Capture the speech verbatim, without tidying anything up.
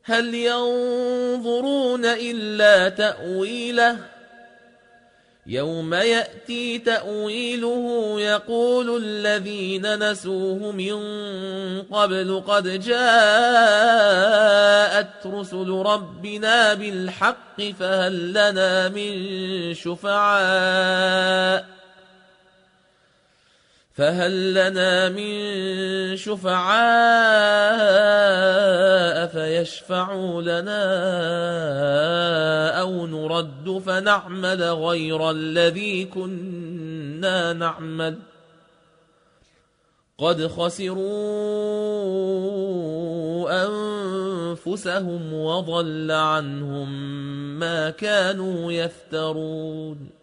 هل ينظرون إلا تأويله يوم يأتي تأويله يقول الذين نسوه من قبل قد جاءت رسل ربنا بالحق فهل لنا من شفعاء فهل لنا من شفعاء فيشفعوا لنا أو نرد فنعمل غير الذي كنا نعمل قد خسروا أنفسهم وضل عنهم ما كانوا يفترون